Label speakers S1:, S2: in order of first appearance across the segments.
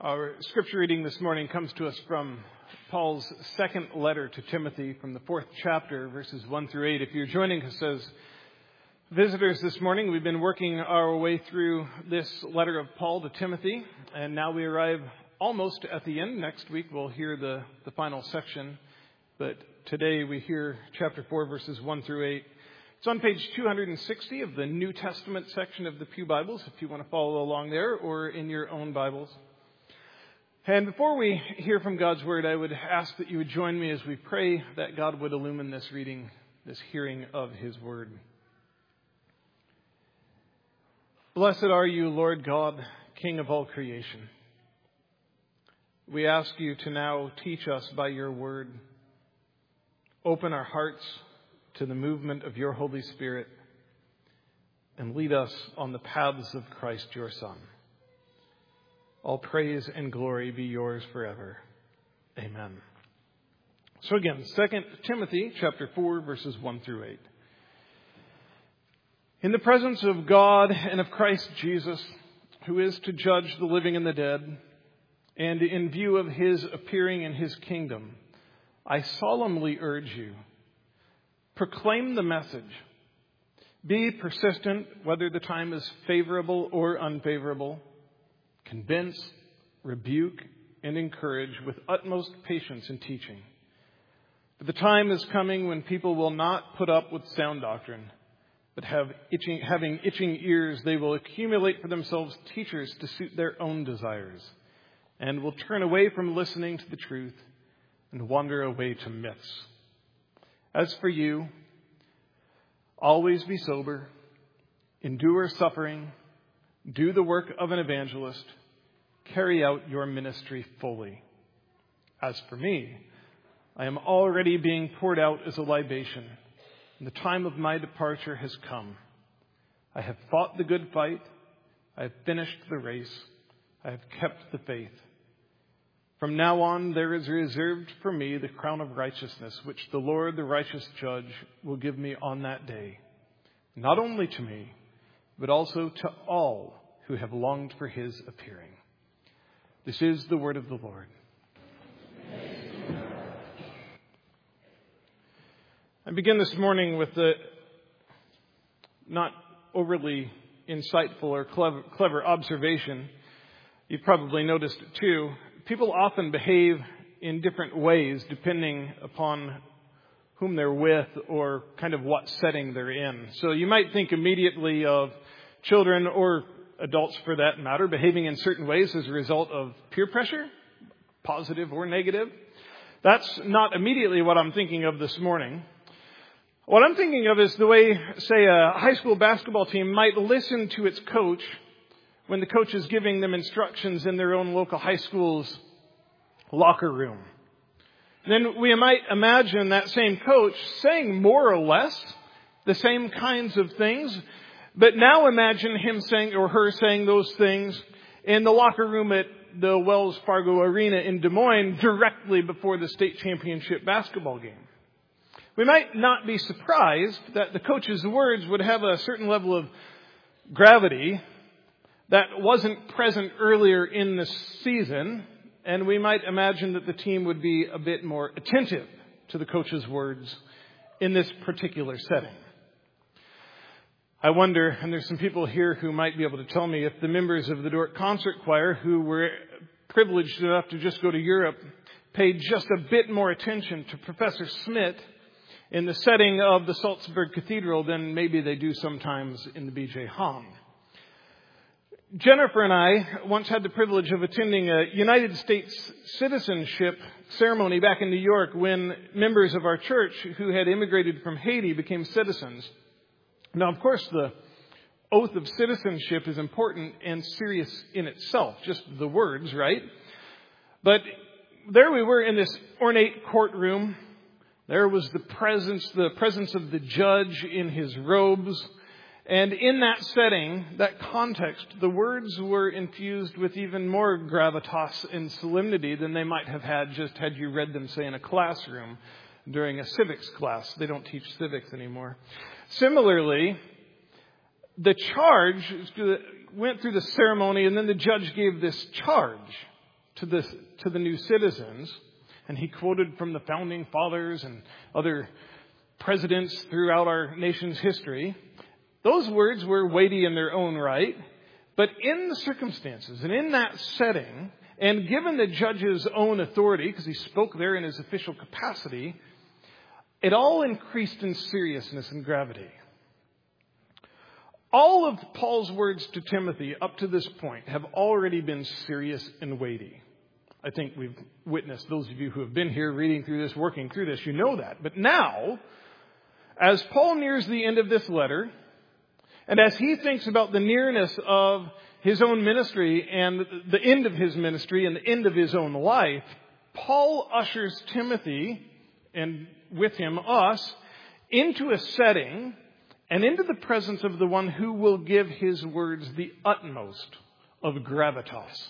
S1: Our scripture reading this morning comes to us from Paul's second letter to Timothy from the 4th chapter, verses 1 through 8. If you're joining us as visitors this morning, we've been working our way through this letter of Paul to Timothy, and now we arrive almost at the end. Next week we'll hear the final section, but today we hear chapter 4, verses 1 through 8. It's on page 260 of the New Testament section of the Pew Bibles, if you want to follow along there, or in your own Bibles. And before we hear from God's Word, I would ask that you would join me as we pray that God would illumine this reading, this hearing of His Word. Blessed are you, Lord God, King of all creation. We ask you to now teach us by your Word. Open our hearts to the movement of your Holy Spirit and lead us on the paths of Christ, your Son. All praise and glory be yours forever. Amen. So again, 2 Timothy chapter 4, verses 1 through 8. In the presence of God and of Christ Jesus, who is to judge the living and the dead, and in view of his appearing in his kingdom, I solemnly urge you, proclaim the message. Be persistent, whether the time is favorable or unfavorable. Convince, rebuke, and encourage with utmost patience in teaching. For the time is coming when people will not put up with sound doctrine, but having itching ears, they will accumulate for themselves teachers to suit their own desires, and will turn away from listening to the truth and wander away to myths. As for you, always be sober, endure suffering, do the work of an evangelist, carry out your ministry fully. As for me, I am already being poured out as a libation, and the time of my departure has come. I have fought the good fight, I have finished the race, I have kept the faith. From now on, there is reserved for me the crown of righteousness, which the Lord, the righteous judge, will give me on that day. Not only to me, but also to all who have longed for his appearing. This is the word of the Lord. I begin this morning with the not overly insightful or clever observation. You've probably noticed it too. People often behave in different ways depending upon whom they're with or kind of what setting they're in. So you might think immediately of children or adults for that matter behaving in certain ways as a result of peer pressure, positive or negative. That's not immediately what I'm thinking of this morning. What I'm thinking of is the way, say, a high school basketball team might listen to its coach when the coach is giving them instructions in their own local high school's locker room. Then we might imagine that same coach saying more or less the same kinds of things, but now imagine him saying or her saying those things in the locker room at the Wells Fargo Arena in Des Moines directly before the state championship basketball game. We might not be surprised that the coach's words would have a certain level of gravity that wasn't present earlier in the season, and we might imagine that the team would be a bit more attentive to the coach's words in this particular setting. I wonder, and there's some people here who might be able to tell me, if the members of the Dort Concert Choir who were privileged enough to just go to Europe paid just a bit more attention to Professor Smith in the setting of the Salzburg Cathedral than maybe they do sometimes in the B.J. Hahn. Jennifer and I once had the privilege of attending a United States citizenship ceremony back in New York when members of our church who had immigrated from Haiti became citizens. Now, of course, the oath of citizenship is important and serious in itself, just the words, right? But there we were in this ornate courtroom. There was the presence of the judge in his robes. And in that setting, that context, the words were infused with even more gravitas and solemnity than they might have had just had you read them, say, in a classroom during a civics class. They don't teach civics anymore. Similarly, the charge went through the ceremony, and then the judge gave this charge. to the new citizens, and he quoted from the founding fathers and other presidents throughout our nation's history. Those words were weighty in their own right, but in the circumstances and in that setting, and given the judge's own authority, because he spoke there in his official capacity, it all increased in seriousness and gravity. All of Paul's words to Timothy up to this point have already been serious and weighty. I think we've witnessed, those of you who have been here reading through this, working through this, you know that. But now, as Paul nears the end of this letter, and as he thinks about the nearness of his own ministry and the end of his ministry and the end of his own life, Paul ushers Timothy, and with him us, into a setting and into the presence of the one who will give his words the utmost of gravitas.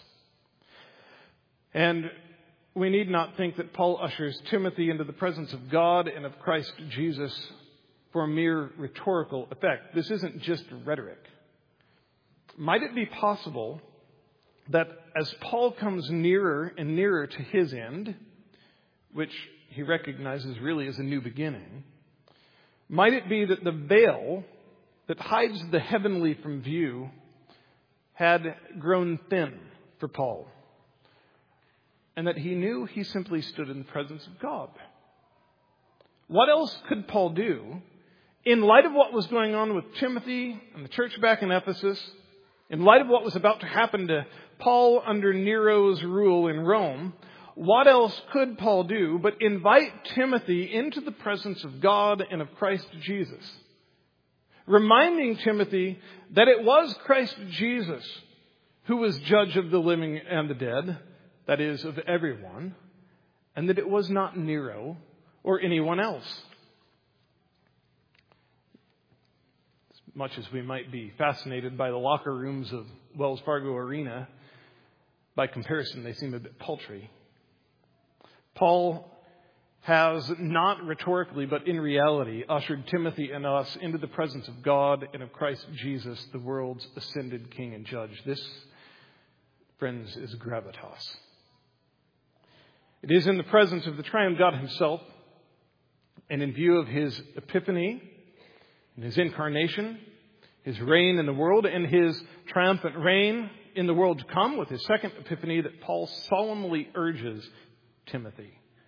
S1: And we need not think that Paul ushers Timothy into the presence of God and of Christ Jesus for a mere rhetorical effect. This isn't just rhetoric. Might it be possible that as Paul comes nearer and nearer to his end, which he recognizes really as a new beginning, might it be that the veil that hides the heavenly from view had grown thin for Paul, and that he knew he simply stood in the presence of God? What else could Paul do in light of what was going on with Timothy and the church back in Ephesus, in light of what was about to happen to Paul under Nero's rule in Rome? What else could Paul do but invite Timothy into the presence of God and of Christ Jesus, reminding Timothy that it was Christ Jesus who was judge of the living and the dead, that is, of everyone, and that it was not Nero or anyone else. As much as we might be fascinated by the locker rooms of Wells Fargo Arena, by comparison, they seem a bit paltry. Paul has not rhetorically, but in reality, ushered Timothy and us into the presence of God and of Christ Jesus, the world's ascended King and Judge. This, friends, is gravitas. It is in the presence of the triune God himself, and in view of his epiphany, and his incarnation, his reign in the world, and his triumphant reign in the world to come with his second epiphany, that Paul solemnly urges Timothy.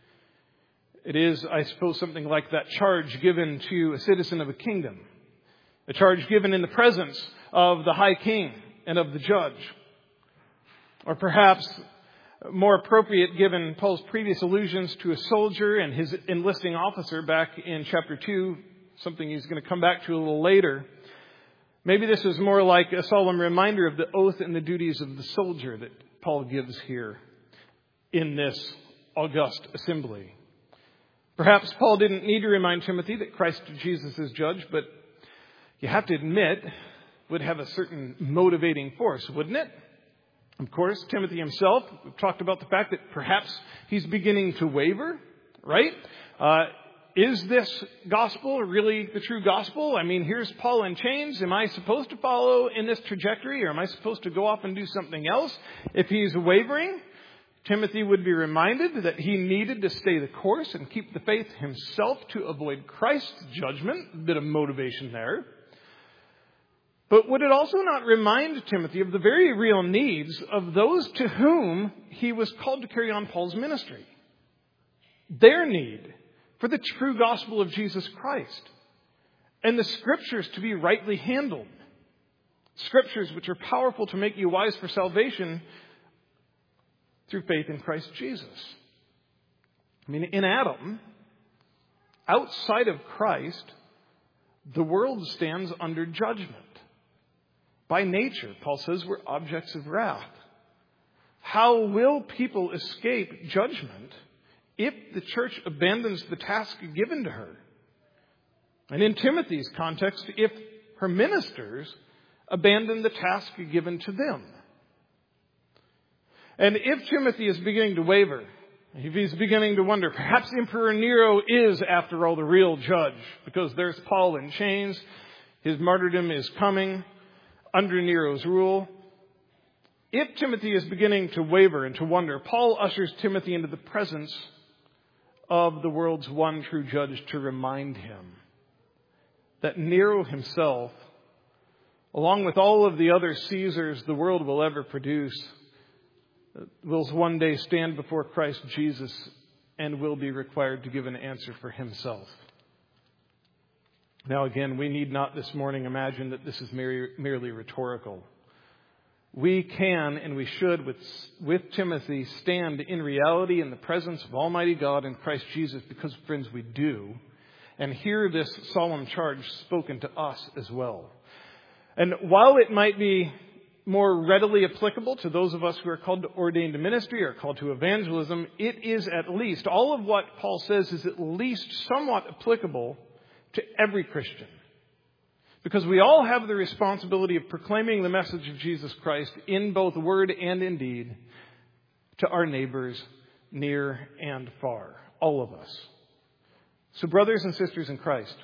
S1: It is, I suppose, something like that charge given to a citizen of a kingdom, a charge given in the presence of the high king and of the judge, or perhaps more appropriate given Paul's previous allusions to a soldier and his enlisting officer back in chapter 2, something he's going to come back to a little later. Maybe this is more like a solemn reminder of the oath and the duties of the soldier that Paul gives here in this august assembly. Perhaps Paul didn't need to remind Timothy that Christ Jesus is judge, but you have to admit would have a certain motivating force, wouldn't it? Of course, Timothy himself, we've talked about the fact that perhaps he's beginning to waver, right? Is this gospel really the true gospel? I mean, here's Paul in chains. Am I supposed to follow in this trajectory, or am I supposed to go off and do something else? If he's wavering, Timothy would be reminded that he needed to stay the course and keep the faith himself to avoid Christ's judgment. A bit of motivation there. But would it also not remind Timothy of the very real needs of those to whom he was called to carry on Paul's ministry? Their need for the true gospel of Jesus Christ and the scriptures to be rightly handled. Scriptures which are powerful to make you wise for salvation through faith in Christ Jesus. I mean, in Adam, outside of Christ, the world stands under judgment. By nature, Paul says, we're objects of wrath. How will people escape judgment if the church abandons the task given to her? And in Timothy's context, if her ministers abandon the task given to them. And if Timothy is beginning to waver, if he's beginning to wonder, perhaps Emperor Nero is, after all, the real judge, because there's Paul in chains, his martyrdom is coming under Nero's rule. if Timothy is beginning to waver and to wonder, Paul ushers Timothy into the presence of the world's one true judge to remind him that Nero himself, along with all of the other Caesars the world will ever produce, will one day stand before Christ Jesus and will be required to give an answer for himself. Now again, we need not this morning imagine that this is merely rhetorical. We can and we should, with Timothy, stand in reality in the presence of Almighty God and Christ Jesus, because, friends, we do, and hear this solemn charge spoken to us as well. And while it might be more readily applicable to those of us who are called to ordained ministry or called to evangelism, it is at least, all of what Paul says is at least somewhat applicable to every Christian. Because we all have the responsibility of proclaiming the message of Jesus Christ in both word and in deed to our neighbors near and far. All of us. So brothers and sisters in Christ,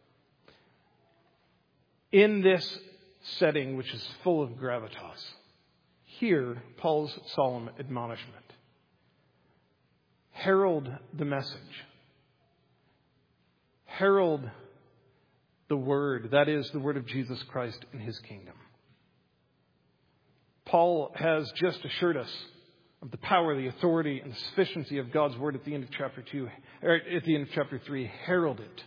S1: in this setting which is full of gravitas, hear Paul's solemn admonishment. Herald the message. Herald the word, that is, the word of Jesus Christ in his kingdom. Paul has just assured us of the power, the authority, and the sufficiency of God's word at the end of chapter 2, or at the end of chapter 3. Herald it.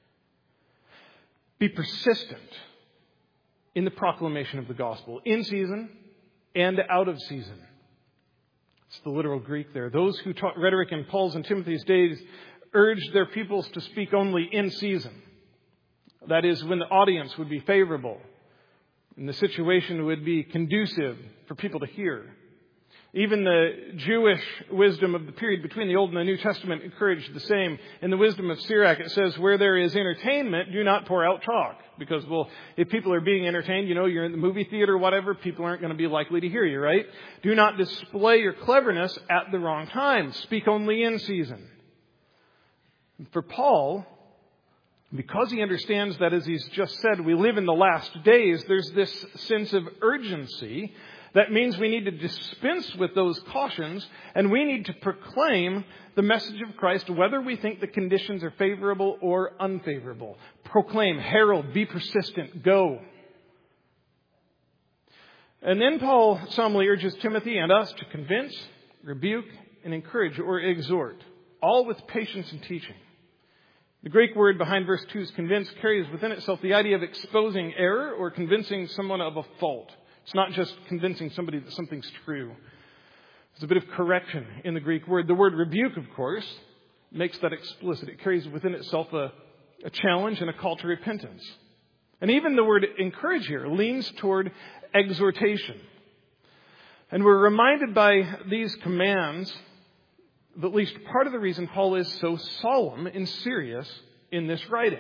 S1: Be persistent in the proclamation of the gospel, in season and out of season. It's the literal Greek there. Those who taught rhetoric in Paul's and Timothy's days urged their pupils to speak only in season. That is, when the audience would be favorable and the situation would be conducive for people to hear. Even the Jewish wisdom of the period between the Old and the New Testament encouraged the same. In the wisdom of Sirach, it says, where there is entertainment, do not pour out talk. Because, well, if people are being entertained, you're in the movie theater or whatever, people aren't going to be likely to hear you, right? Do not display your cleverness at the wrong time. Speak only in season. For Paul, because he understands that, as he's just said, we live in the last days, there's this sense of urgency. That means we need to dispense with those cautions, and we need to proclaim the message of Christ, whether we think the conditions are favorable or unfavorable. Proclaim, herald, be persistent, go. And then Paul solemnly urges Timothy and us to convince, rebuke, and encourage or exhort, all with patience and teaching. The Greek word behind verse 2's convince carries within itself the idea of exposing error or convincing someone of a fault. It's not just convincing somebody that something's true. There's a bit of correction in the Greek word. The word rebuke, of course, makes that explicit. It carries within itself a challenge and a call to repentance. And even the word encourage here leans toward exhortation. And we're reminded by these commands that at least part of the reason Paul is so solemn and serious in this writing.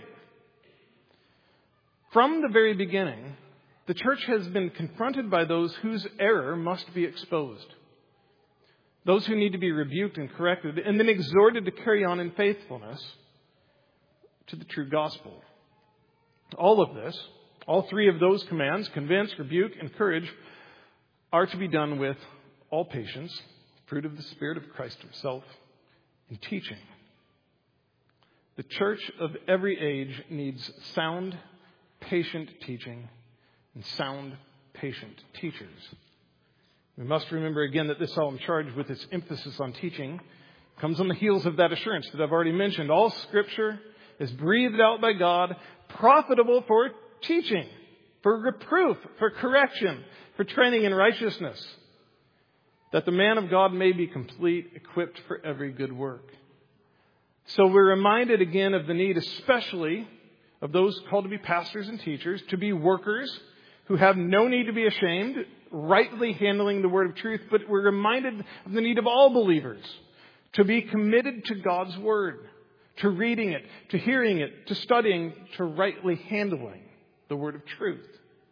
S1: From the very beginning, the church has been confronted by those whose error must be exposed. Those who need to be rebuked and corrected and then exhorted to carry on in faithfulness to the true gospel. All of this, all three of those commands, convince, rebuke, encourage, are to be done with all patience, fruit of the Spirit of Christ himself, in teaching. The church of every age needs sound, patient teaching and sound, patient teachers. We must remember again that this solemn charge, with its emphasis on teaching, comes on the heels of that assurance that I've already mentioned. All Scripture is breathed out by God, profitable for teaching, for reproof, for correction, for training in righteousness, that the man of God may be complete, equipped for every good work. So we're reminded again of the need, especially of those called to be pastors and teachers, to be workers who have no need to be ashamed, rightly handling the word of truth. But we're reminded of the need of all believers to be committed to God's word, to reading it, to hearing it, to studying, to rightly handling the word of truth.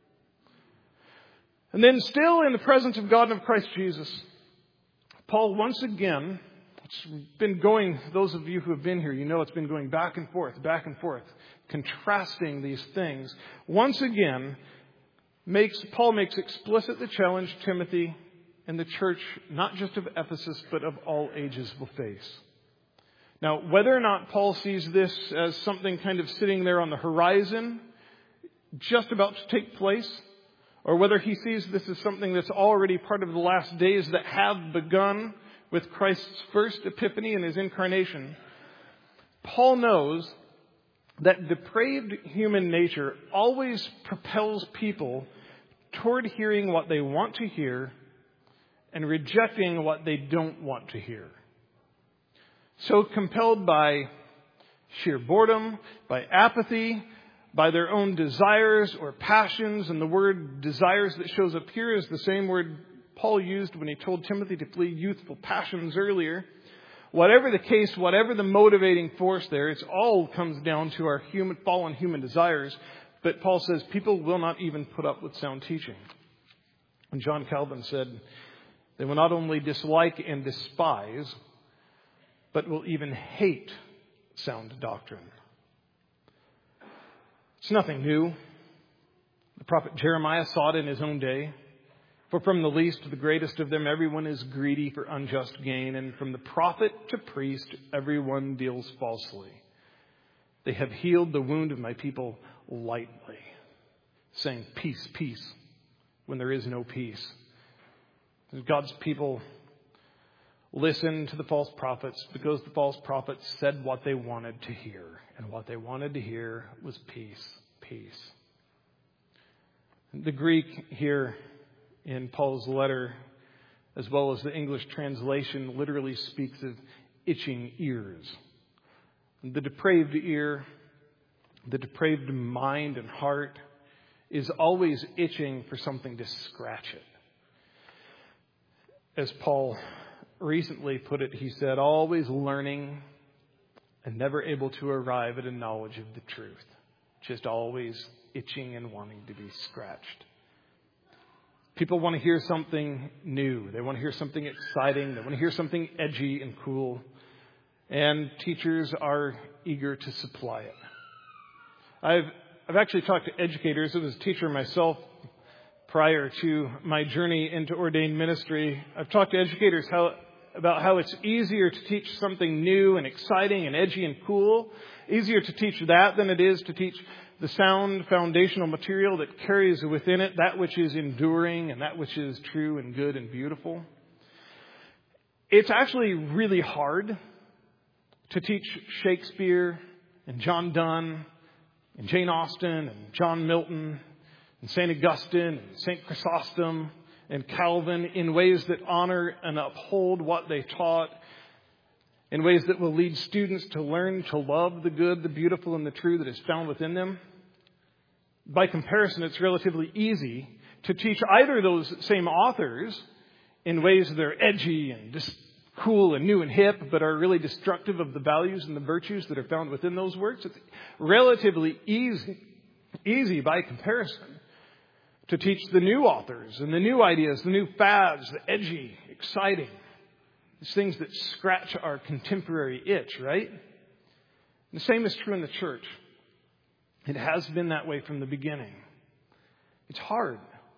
S1: And then still in the presence of God and of Christ Jesus, Paul once again, it's been going, those of you who have been here, it's been going back and forth, contrasting these things. Once again, Paul makes explicit the challenge Timothy and the church, not just of Ephesus, but of all ages, will face. Now, whether or not Paul sees this as something kind of sitting there on the horizon, just about to take place, or whether he sees this as something that's already part of the last days that have begun with Christ's first epiphany and his incarnation, Paul knows that depraved human nature always propels people toward hearing what they want to hear and rejecting what they don't want to hear. So compelled by sheer boredom, by apathy, by their own desires or passions, and the word desires that shows up here is the same word Paul used when he told Timothy to flee youthful passions earlier. Whatever the case, whatever the motivating force there, it all comes down to our fallen human desires. But Paul says people will not even put up with sound teaching. And John Calvin said they will not only dislike and despise, but will even hate sound doctrine. It's nothing new. The prophet Jeremiah saw it in his own day. For from the least to the greatest of them, everyone is greedy for unjust gain. And from the prophet to priest, everyone deals falsely. They have healed the wound of my people lightly, saying, peace, peace, when there is no peace. God's people listen to the false prophets because the false prophets said what they wanted to hear. And what they wanted to hear was peace, peace. The Greek here in Paul's letter, as well as the English translation, literally speaks of itching ears. The depraved ear, the depraved mind and heart is always itching for something to scratch it. As Paul recently put it, he said, always learning and never able to arrive at a knowledge of the truth. Just always itching and wanting to be scratched. People want to hear something new. They want to hear something exciting. They want to hear something edgy and cool. And teachers are eager to supply it. I've actually talked to educators. I was a teacher myself prior to my journey into ordained ministry. I've talked to educators about how it's easier to teach something new and exciting and edgy and cool. Easier to teach that than it is to teach the sound foundational material that carries within it that which is enduring and that which is true and good and beautiful. It's actually really hard to teach Shakespeare and John Donne and Jane Austen and John Milton and St. Augustine and St. Chrysostom and Calvin in ways that honor and uphold what they taught, in ways that will lead students to learn to love the good, the beautiful, and the true that is found within them. By comparison, it's relatively easy to teach either of those same authors in ways that are edgy and just cool and new and hip, but are really destructive of the values and the virtues that are found within those works. It's relatively easy by comparison to teach the new authors and the new ideas, the new fads, the edgy, exciting, these things that scratch our contemporary itch, right? And the same is true in the church. It has been that way from the beginning. It's hard.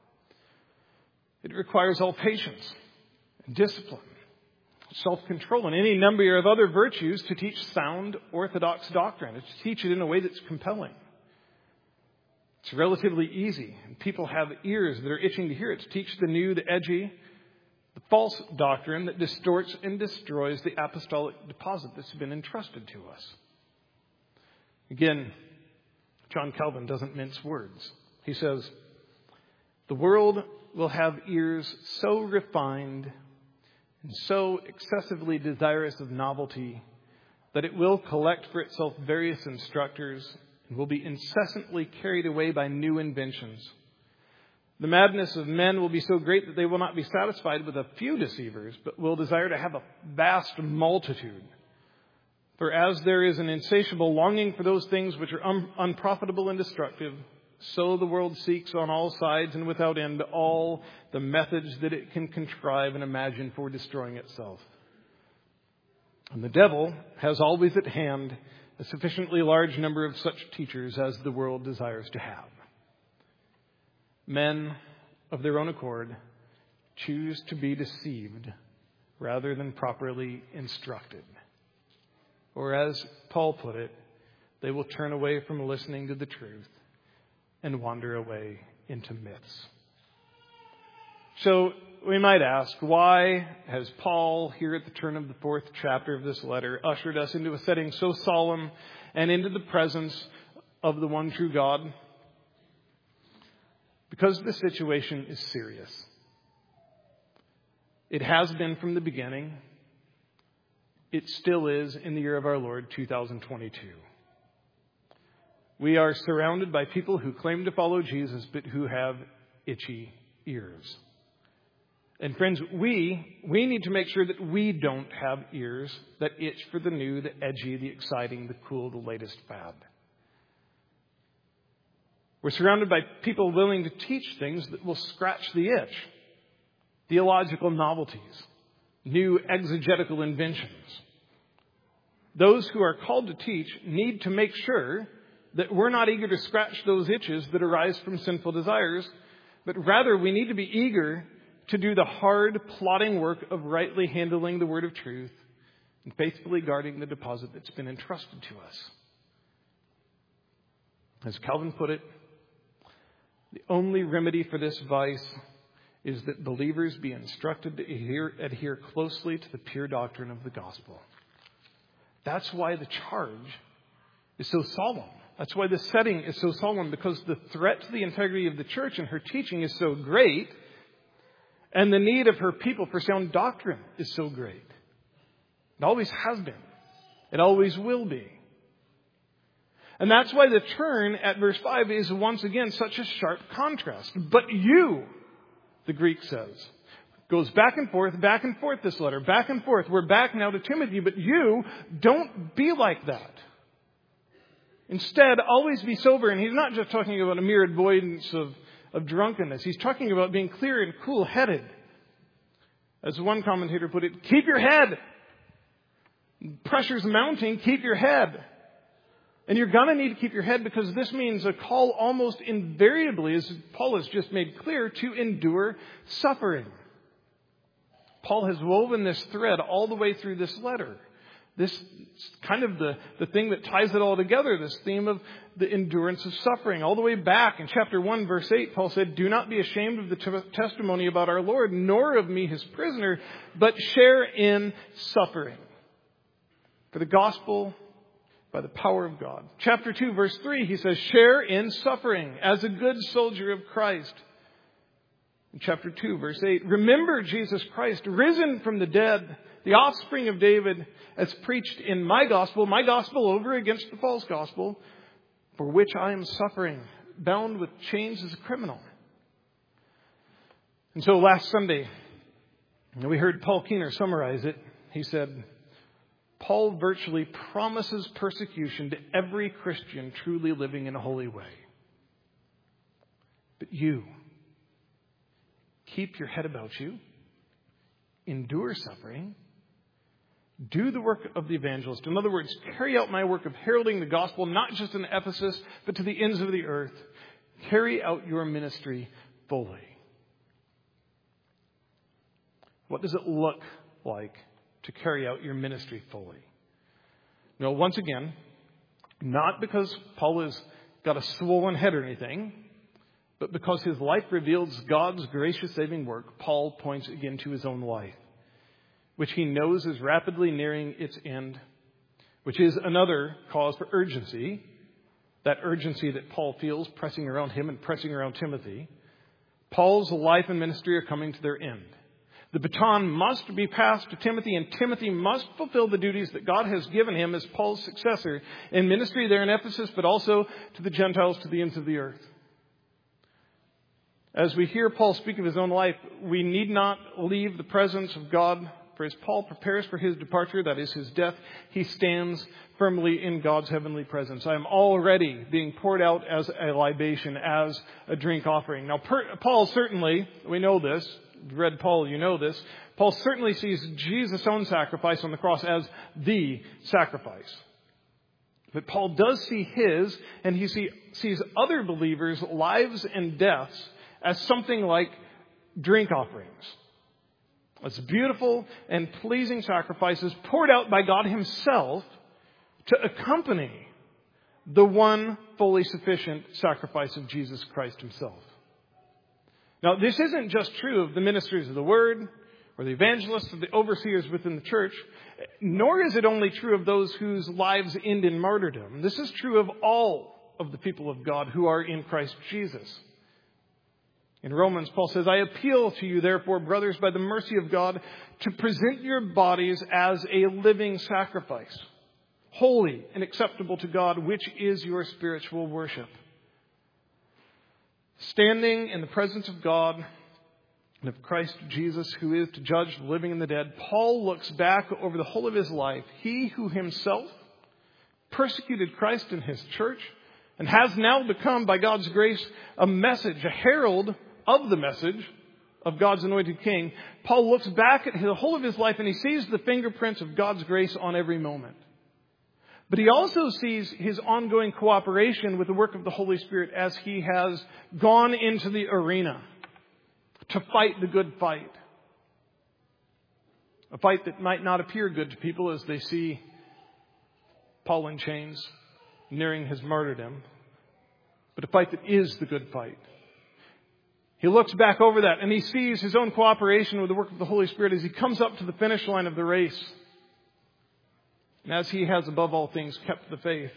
S1: It requires all patience and discipline, self-control, and any number of other virtues to teach sound orthodox doctrine, to teach it in a way that's compelling. It's relatively easy, and people have ears that are itching to hear it, to teach the new, the edgy, the false doctrine that distorts and destroys the apostolic deposit that's been entrusted to us. Again, John Calvin doesn't mince words. He says, the world will have ears so refined and so excessively desirous of novelty that it will collect for itself various instructors and will be incessantly carried away by new inventions. The madness of men will be so great that they will not be satisfied with a few deceivers, but will desire to have a vast multitude. For as there is an insatiable longing for those things which are unprofitable and destructive, so the world seeks on all sides and without end all the methods that it can contrive and imagine for destroying itself. And the devil has always at hand a sufficiently large number of such teachers as the world desires to have. Men of their own accord, choose to be deceived rather than properly instructed. Or as Paul put it, they will turn away from listening to the truth and wander away into myths. So we might ask, why has Paul, here at the turn of the 4th chapter of this letter, ushered us into a setting so solemn and into the presence of the one true God? Because the situation is serious. It has been from the beginning. It still is in the year of our Lord, 2022. We are surrounded by people who claim to follow Jesus, but who have itchy ears. And friends, we need to make sure that we don't have ears that itch for the new, the edgy, the exciting, the cool, the latest fad. We're surrounded by people willing to teach things that will scratch the itch. Theological novelties, new exegetical inventions. Those who are called to teach need to make sure that we're not eager to scratch those itches that arise from sinful desires, but rather we need to be eager to do the hard, plodding work of rightly handling the word of truth and faithfully guarding the deposit that's been entrusted to us. As Calvin put it, the only remedy for this vice is that believers be instructed to adhere closely to the pure doctrine of the gospel. That's why the charge is so solemn. That's why the setting is so solemn, because the threat to the integrity of the church and her teaching is so great, and the need of her people for sound doctrine is so great. It always has been. It always will be. And that's why the turn at verse 5 is once again such a sharp contrast. But you, the Greek says, goes back and forth, this letter, back and forth. We're back now to Timothy, but you don't be like that. Instead, always be sober. And he's not just talking about a mere avoidance of drunkenness. He's talking about being clear and cool-headed. As one commentator put it, keep your head. Pressure's mounting, keep your head. And you're going to need to keep your head, because this means a call almost invariably, as Paul has just made clear, to endure suffering. Paul has woven this thread all the way through this letter. This kind of the thing that ties it all together, this theme of the endurance of suffering. All the way back in chapter 1, verse 8, Paul said, "Do not be ashamed of the testimony about our Lord, nor of me, his prisoner, but share in suffering for the gospel by the power of God." Chapter 2, verse 3, he says, "Share in suffering as a good soldier of Christ." In chapter 2, verse 8, "Remember Jesus Christ, risen from the dead, the offspring of David, as preached in my gospel over against the false gospel, for which I am suffering, bound with chains as a criminal." And so last Sunday, we heard Paul Keener summarize it. He said, Paul virtually promises persecution to every Christian truly living in a holy way. But you, keep your head about you, endure suffering, do the work of the evangelist. In other words, carry out my work of heralding the gospel, not just in Ephesus, but to the ends of the earth. Carry out your ministry fully. What does it look like to carry out your ministry fully? No, once again, not because Paul has got a swollen head or anything, but because his life reveals God's gracious saving work, Paul points again to his own life, which he knows is rapidly nearing its end, which is another cause for urgency, that urgency that Paul feels pressing around him and pressing around Timothy. Paul's life and ministry are coming to their end. The baton must be passed to Timothy, and Timothy must fulfill the duties that God has given him as Paul's successor in ministry there in Ephesus, but also to the Gentiles, to the ends of the earth. As we hear Paul speak of his own life, we need not leave the presence of God. For as Paul prepares for his departure, that is his death, he stands firmly in God's heavenly presence. I am already being poured out as a libation, as a drink offering. Now, Paul certainly, we know this, if you read Paul, you know this, Paul certainly sees Jesus' own sacrifice on the cross as the sacrifice. But Paul does see his, and he sees other believers' lives and deaths as something like drink offerings. It's beautiful and pleasing sacrifices poured out by God Himself to accompany the one fully sufficient sacrifice of Jesus Christ Himself. Now, this isn't just true of the ministers of the Word or the evangelists or the overseers within the church, nor is it only true of those whose lives end in martyrdom. This is true of all of the people of God who are in Christ Jesus. In Romans, Paul says, I appeal to you, therefore, brothers, by the mercy of God, to present your bodies as a living sacrifice, holy and acceptable to God, which is your spiritual worship. Standing in the presence of God and of Christ Jesus, who is to judge the living and the dead, Paul looks back over the whole of his life. He who himself persecuted Christ and his church and has now become, by God's grace, a message, a herald of the message of God's anointed king. Paul looks back at the whole of his life and he sees the fingerprints of God's grace on every moment. But he also sees his ongoing cooperation with the work of the Holy Spirit as he has gone into the arena to fight the good fight. A fight that might not appear good to people as they see Paul in chains, nearing his martyrdom, but a fight that is the good fight. He looks back over that and he sees his own cooperation with the work of the Holy Spirit as he comes up to the finish line of the race. And as he has above all things kept the faith.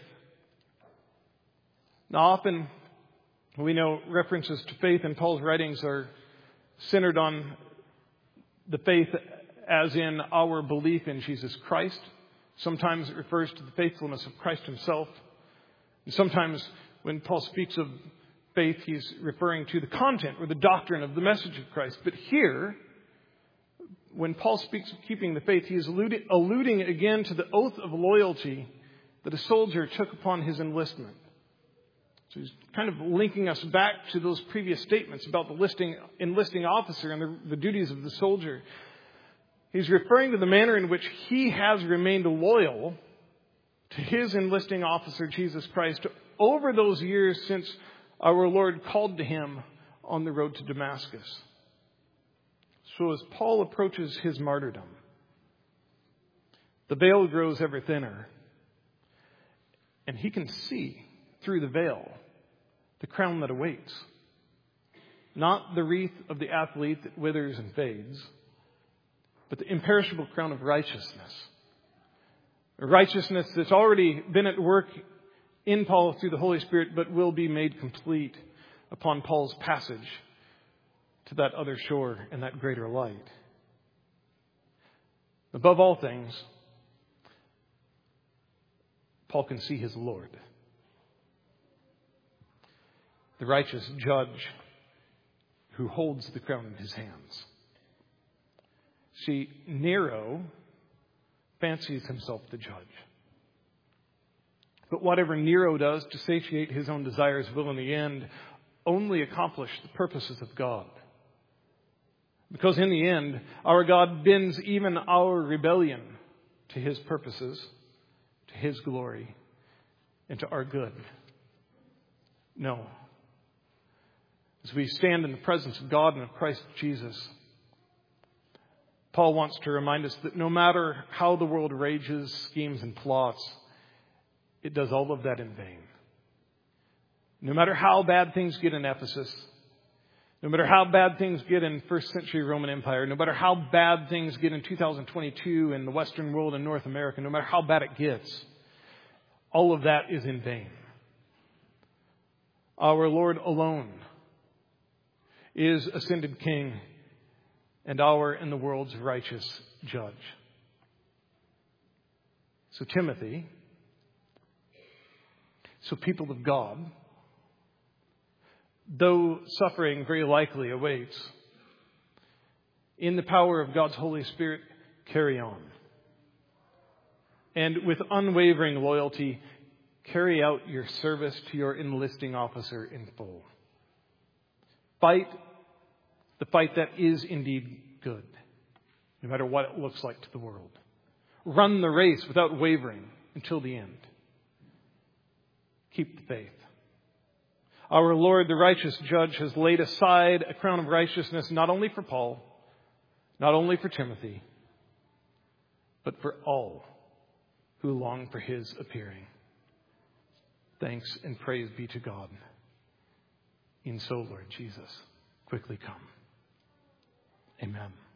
S1: Now often we know references to faith in Paul's writings are centered on the faith as in our belief in Jesus Christ. Sometimes it refers to the faithfulness of Christ Himself. And sometimes when Paul speaks of faith, he's referring to the content or the doctrine of the message of Christ. But here, when Paul speaks of keeping the faith, he is alluding again to the oath of loyalty that a soldier took upon his enlistment. So he's kind of linking us back to those previous statements about the enlisting officer and the duties of the soldier. He's referring to the manner in which he has remained loyal to his enlisting officer, Jesus Christ, over those years since our Lord called to him on the road to Damascus. So as Paul approaches his martyrdom, the veil grows ever thinner, and he can see through the veil the crown that awaits. Not the wreath of the athlete that withers and fades, but the imperishable crown of righteousness. A righteousness that's already been at work in Paul through the Holy Spirit, but will be made complete upon Paul's passage to that other shore and that greater light. Above all things, Paul can see his Lord, the righteous judge who holds the crown in his hands. See, Nero fancies himself the judge. But whatever Nero does to satiate his own desires will in the end only accomplish the purposes of God. Because in the end, our God bends even our rebellion to His purposes, to His glory, and to our good. No. As we stand in the presence of God and of Christ Jesus, Paul wants to remind us that no matter how the world rages, schemes, and plots, it does all of that in vain. No matter how bad things get in Ephesus, no matter how bad things get in first century Roman Empire, no matter how bad things get in 2022 in the Western world and North America, no matter how bad it gets, all of that is in vain. Our Lord alone is ascended King and our and the world's righteous judge. So Timothy, so people of God, though suffering very likely awaits, in the power of God's Holy Spirit, carry on. And with unwavering loyalty, carry out your service to your enlisting officer in full. Fight the fight that is indeed good, no matter what it looks like to the world. Run the race without wavering until the end. Keep the faith. Our Lord, the righteous judge, has laid aside a crown of righteousness not only for Paul, not only for Timothy, but for all who long for his appearing. Thanks and praise be to God. And so, Lord Jesus, quickly come. Amen.